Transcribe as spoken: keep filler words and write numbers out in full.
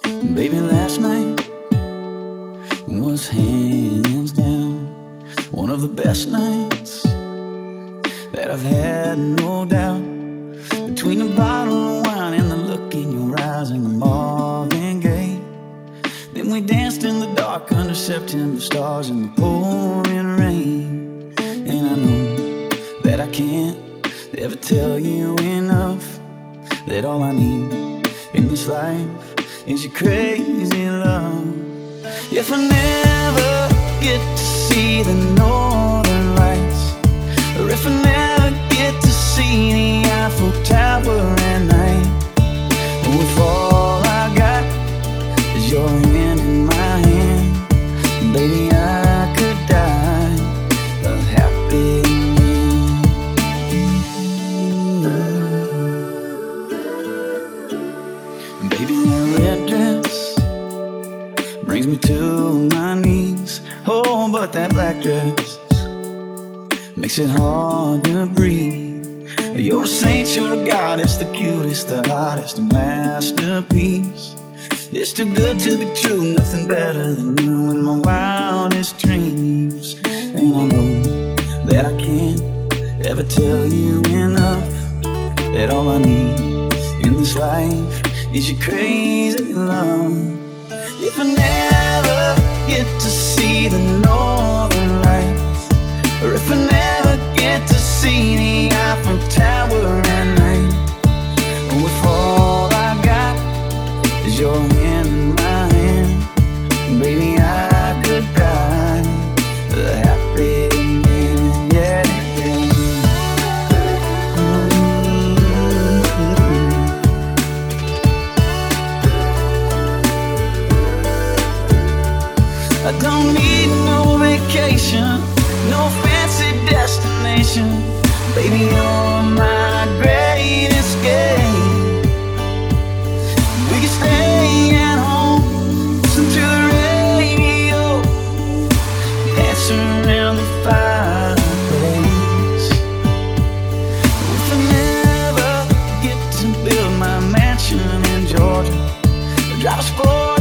Baby, last night was hands down one of the best nights that I've had, no doubt. Between the bottle of wine and the look in your eyes and the Marvin Gaye, then we danced in the dark under September stars in the pouring rain. And I know that I can't ever tell you enough that all I need in this life is your crazy love. If I never get to see the northern lights, or if I never get to see the Eiffel Tower at night, or if all I got is your hand in my hand, baby, I could die a happy man. Baby, that red dress brings me to my knees. Oh, but that black dress makes it hard to breathe. You're a saint, you're a goddess, the cutest, the hottest, a masterpiece. It's too good to be true, nothing better than you in my wildest dreams. And I know that I can't ever tell you enough that all I need in this life is your crazy love. If I never get to see the northern lights, or if I never get to see the Eiffel Tower at night, or if all I got is your hand in my hand, baby, I could die a happy man, yeah, yeah. I don't need no vacation, no fancy destination. Baby, you're my great escape. We can stay at home, listen to the radio, dance around the fireplace. If I never get to build my mansion in Georgia, drive a sport